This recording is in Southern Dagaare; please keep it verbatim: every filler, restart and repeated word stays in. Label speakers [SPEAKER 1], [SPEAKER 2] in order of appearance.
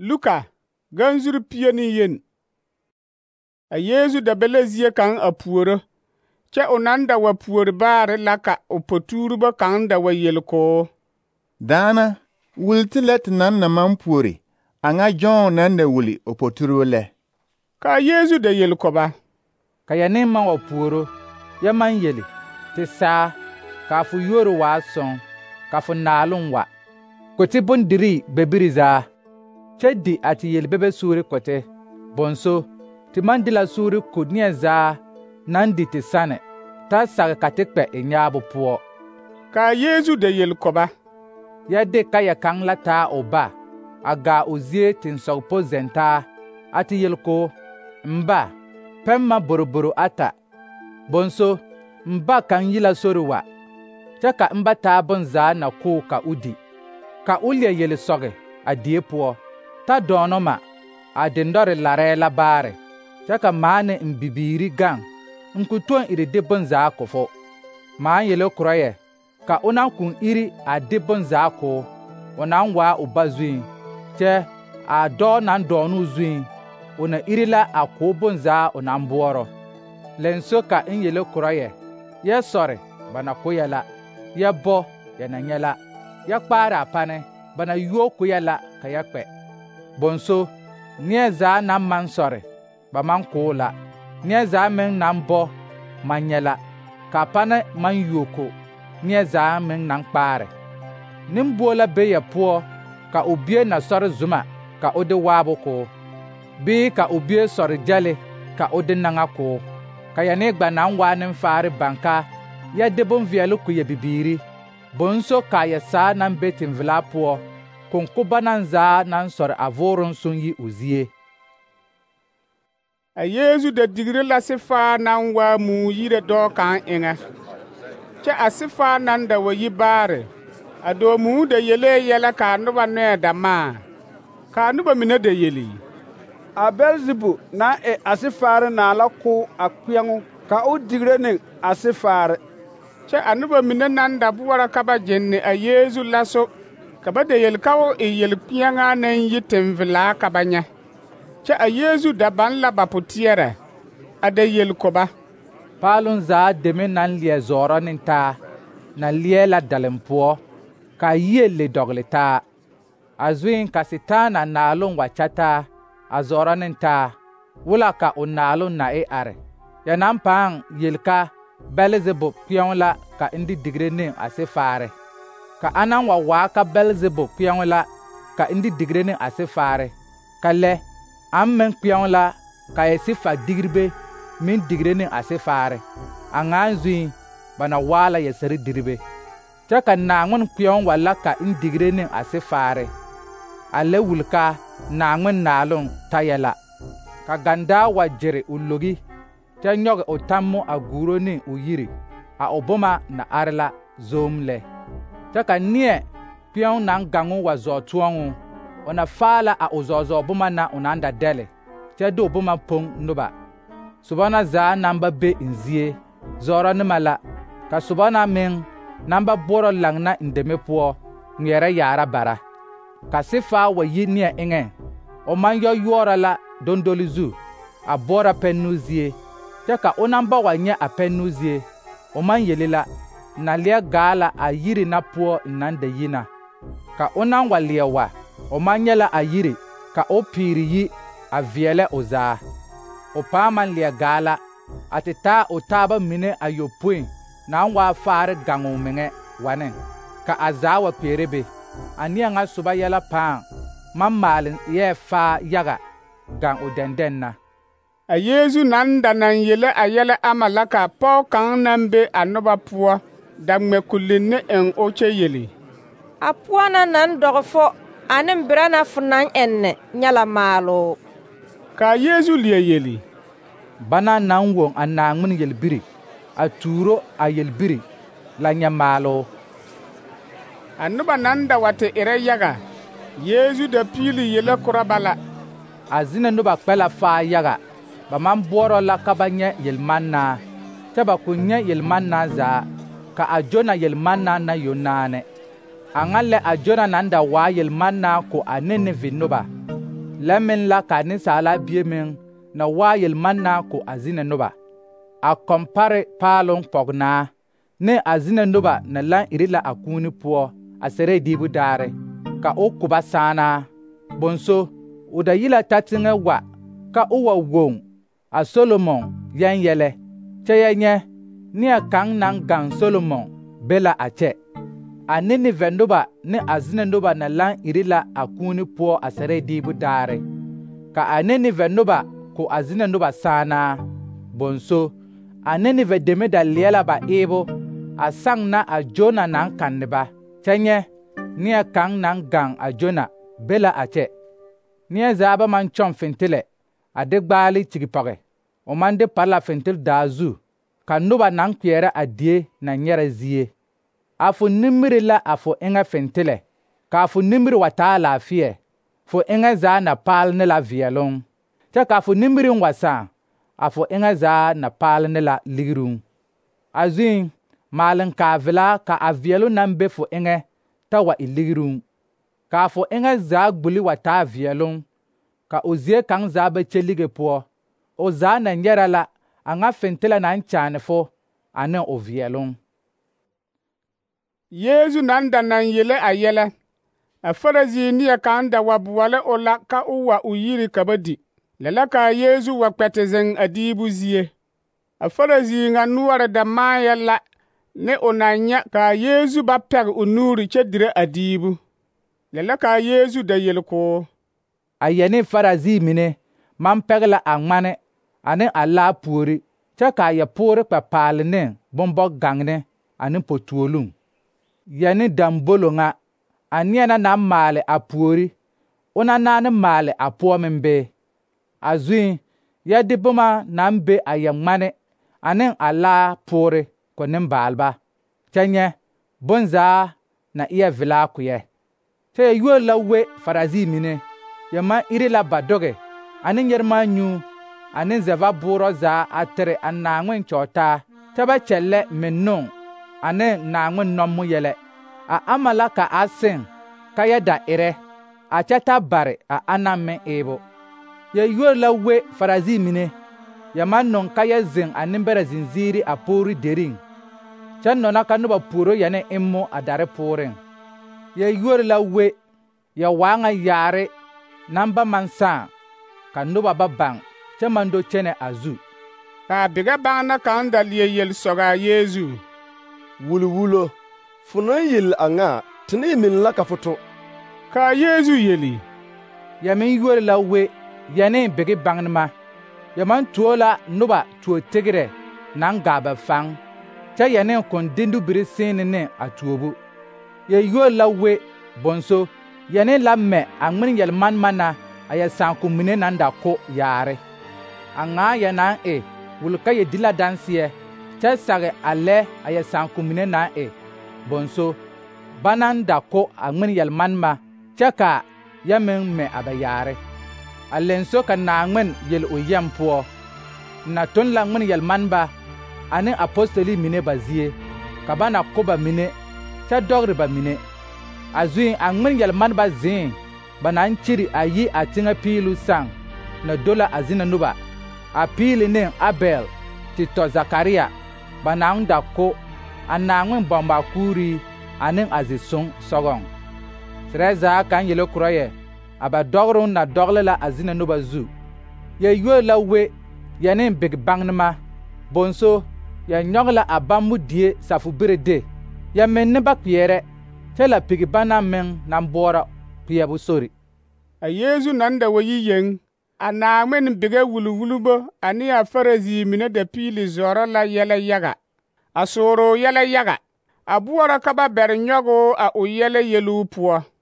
[SPEAKER 1] Luka ganzur pie ni yen. A Yesu da bele zie kan a puoro. Che onanda wa puor bare laka o poturba kan da wa yelko.
[SPEAKER 2] Dana wulti let nan na man puori. Anga John nan da wuli o poturu le.
[SPEAKER 1] Ka Yesu da yelko ba.
[SPEAKER 3] Ka ya ne man wa puoro. Ya man yeli. Ti saa. Ka fu yoru wa son. Ka fu naalun wa. Koti bondiri bebiri za. Che di ati yel bebe suri kote. Bonso. Ti man di la suri kudnie za. Nandi ti sane. Ta sag katikpe inyabu puo.
[SPEAKER 1] Ka Yesu da yelko ba.
[SPEAKER 3] Ya de ka ya kang la ta oba. Aga uzie tin sogpo zenta. Ati yelko. Mba. Pemma boroboro ata. Bonso. Mba kan yila sori wa. Chaka mba ta bonza na ko ka udi. Ka ulye yele soge. A die puo. Ta dono ma. A dindori lare la bare. Chaka maane mbibiri gang. Nkutuan iri de bonza kofo. Maan yele kroye. Ka unan kun iri a de bonza ko. Unan wa uba zuin. Che a do nan donu zuin. Una iri la a ko bonza unan buoro. Lenso ka in yele kroye. Ya sore bana koyala. Ya bo ya na nyala. Ya kpara pane bana yuo koyala ka ya kpe. Bonso nie za na man sore ba man kola. Nie za men nan bo man nyala. Ka pane man yuoko. Nie za men nan kpare. Nimbola be ya puo ka obie na sore zuma ka ode wabo ko. Bi ka obie sore jale ka ode nanga ko. Ka ya ne gba nan wa nin fare banka. Ya debon vielu ku ye bibiri. Bonso ka ya sa nan betin vila puo. Konkuba nan za nan sor avorun sun yi uzie.
[SPEAKER 1] A Yesu da digri la sifa nan wa mu yire do kan inga. Che a sifa nan da wa yi bare. A do mu da yele yele ka nuba ne da ma. Ka nuba mine da yeli.
[SPEAKER 4] A Belzebu na e asifare na la ko akwiangu ka o digre ne asifare.
[SPEAKER 1] Che anuba mine nan da buwara kaba jenne a Yesu laso. Kaba da yel kawo e yel pianga nan yitin vila kaba nya. Che a Yesu da ban la baputiere. A da yel koba.
[SPEAKER 3] Palun za deme nan liye zoro ninta. Na liye la dalempuo. Ka yie le dogle ta. Azuin ka sitana na alon wachata. A zoro ninta. Wula ka unalon na e are. Ya nampang yelka. Belzebu pion la ka indi digre ne ase fare. Ka anan wa wa ka Belzebu pion la ka indi digre ne ase fare. Ka le ammen pion la ka esi fa digribe min digre ne ase fare. Angan zui bana wala yeseri dirbe. Chaka nangun pion wala ka indi digre ne ase fare. Ale wulka nangun nalon tayela. Ka ganda wa jere ulogi. Te nyog o tammo a guro ni o yiri a oboma na arla zomle. Te ka nie pion nan gangu wa zo tuongu ona fala a ozozo oboma na onanda dele. Te do oboma pong nuba. Subana za namba be inzie zora nimala ka subana min namba boro langna indeme puo ngere yara bara. Ka sifa wa yi nie inge o man yo yora la dondolizu a bora penuzie. Teka onamba wa nye apenuzie. Oman yelela. Na lia gala a yiri na puo nande yina. Ka onan wa lia wa. Oman yela a yiri. Ka o piri yi a viele oza. O paman lia gala. Atita o taba mine a yopui. Na wa fare gangu menge wane. Ka azawa perebe. Ania nga suba yela pang. Mamalin ye fa yaga. Gang o denden na.
[SPEAKER 1] A Yesu nan da nan yele a yele amalaka po kan nan be anoba puo da mekulin en oche yeli.
[SPEAKER 5] A puo na nan dogfo anin brana funan enne nyala malo.
[SPEAKER 1] Ka Yesu liye yeli.
[SPEAKER 3] Bana nan won anangun yelbiri. A turo a yelbiri la nyamalo.
[SPEAKER 1] Anoba nan da wate ere yaga. Yesu da pili yele kurabala.
[SPEAKER 3] Azina nuba kwela fa yaga. Ba man boro la kabanye yelmanna. Teba kunye yelmanna za. Ka ajona yelmanna na yonane. Angale ajona nanda wa yelmanna ko anene vinuba. la meŋ la ka nensaala bie meŋ na waa yelmannaa ko a zina noba, a kɔmpare paaloŋ pɔgnaa ne a zina noba na laŋ iri la a kũuni poɔ a sɛrɛɛ diibu daare, ka o kuba saanaa. Bonso, o da yi la ta teŋɛ wa ka o wa woŋ a Solomon yɛŋ yɛlɛ, kyɛ yɛ nyɛ neɛ kaŋ naŋ gaŋ Solomon be la a kyɛ. A Ninive noba ne a zina noba na laŋ iri la a kũuni poɔ a sɛrɛɛ diibu daare, ka a Ninive noba ko a zina noba saanaa. Bonso, a Ninive deme da leɛ la ba eebo a saŋ na a Jona naŋ kanne ba, kyɛ nyɛ neɛ kaŋ naŋ gaŋ a Jona be la a kyɛ. Neɛ zaa ba maŋ kyɔŋ fentelɛ a de gbaale kyigi pɔge, o maŋ de pare la fentel daa zu, ka noba naŋ kpeɛrɛ a die na nyɛrɛ zie. A fo nimiri la a fo eŋɛ fentelɛ, ka a fo nimiri wa taa laafeɛ, fo eŋɛ zaa na paal ne la veɛloŋ, kyɛ ka a fo nimiriŋ wa sãã, a fo eŋɛ zaa na paal ne la ligiruu. A zuiŋ, maaleŋ kaa velaa ka a veɛlo naŋ be fo eŋɛ ta wa e ligiruu, ka a fo eŋɛ zaa gbuli wa taa veɛloŋ, ka o zie kaŋ zaa ba kyɛ lige poɔ, o zaa na nyɛrɛ la a ŋa fentelɛ naŋ kyaane fo ane o veɛloŋ.
[SPEAKER 1] Yeesu naŋ da naŋ yele a yɛlɛ, a Farisii neɛ kaŋ da wa boɔle o la ka o wa o yiri ka ba di. Lɛ la ka a Yeesu wa kpɛ te zeŋ a diibu zie. A Farisii ŋa noɔre da maayɛ la ne o naŋ nyɛ ka a Yeesu ba pɛge o nuuri kyɛ dire a diibu. Lɛ la ka a Yeesu da yele koo:
[SPEAKER 3] A yɛ ne Farisii mine maŋ pɛge la a ŋmane ane a laa puori, kyɛ ka a yɛ poore kpɛ paale ne bombɔ-gaŋne ane potuoluŋ. Yɛ ne dambolo ŋa, a neɛ na naŋ maale a puori, o na naane maale a poɔ meŋ bee? A zuiŋ, yɛ de boma naŋ be a yɛ ŋmane ane a laa poore ko nembaalba, kyɛ nyɛ bonzaa na eɛ velaa ko yɛ. Kyɛ yɛ yuori la we Farisii mine, yɛ maŋ iri la ba doge ane nyɛremaanyuu ane zɛva boorɔ zaa a tere a Naaŋmen kyɔɔtaa, kyɛ ba kyɛllɛ mennoo ane Naaŋmen nɔmmo yɛlɛ. A ama la ka a seŋ ka yɛ da erɛ, a kyɛ ta bare a anaŋ meŋ eebo. Yɛ yuori la we Farisii mine, yɛ maŋ nɔŋ ka yɛ zeŋ a nembɛrɛ zenziiri a pogri deriŋ, kyɛ nɔna ka noba puoro yɛ ne emmo a dare pooreŋ. Yɛ yuori la we yɛ waa ŋa yaare naŋ ba maŋ sãã, ka noba ba baŋ kyɛ maŋ do kyɛnɛ a zu.
[SPEAKER 1] Ka a bigɛ baŋna kaŋ da leɛ yel sɔgɔ a Yeesu:
[SPEAKER 6] Wulwulo, fo naŋ yel a ŋa tene e meŋ la ka fo to.
[SPEAKER 1] Ka a Yeesu yeli:
[SPEAKER 3] Yɛ meŋ yuori la we yɛ ne bigi baŋnema, yɛ maŋ tuo la noba tuo tegrɛ naŋ gaa ba faŋ, kyɛ yɛ ne kɔn-dendubiri seene ne a tuobu. Yɛ yuori la we bonso, yɛ ne la mɛ a ŋmen yɛlmanema na a yɛ sãako mine naŋ da ko yaare. A ŋaa yɛ naŋ e wuli ka yɛ di la danseɛ, kyɛ sage a lɛ a yɛ sãako mine naŋ e bonso, ba naŋ da ko a ŋmen yɛlmanema, kyɛ ka yɛ meŋ mɛ a ba yaare. A lenso ka Naaŋmen yel o yɛm poɔ, na tun la ŋmen yɛlmaneba ane apostoli mine ba zie, ka ba na ko ba mine kyɛ dɔgre ba mine. A zuiŋ a ŋmen yɛlmaneba zĩĩ ba naŋ kyiri a yi a teŋɛ piilu saŋ na do la a zina noba, a piili ne Abel te tɔ Zakaria, ba naŋ da ko a Naaŋmen bɔmbaa kuurii ane a zisoŋ sɔgɔŋ. Serɛ zaa kaŋ yele korɔ yɛ, a ba dɔgroŋ na dɔgle la a zina noba zu. Yɛ yuori la we yɛ ne big baŋnema, bonso, yɛ nyɔge la a bammo die safo-bire de, yɛ meŋ ne ba kpeɛrɛ, kyɛ la pigi banaŋ meŋ naŋ boɔrɔ kpeɛbo sori.
[SPEAKER 1] A Yeesu naŋ da wa yi yeŋ, a Naaŋmen bigɛ wulwulbo ane a Farisii mine da piili zɔrɔ la yɛlɛ yaga, a sooroo yɛlɛ yaga, a boɔrɔ ka ba bɛre nyɔge o a o yɛlɛ yeluu poɔ.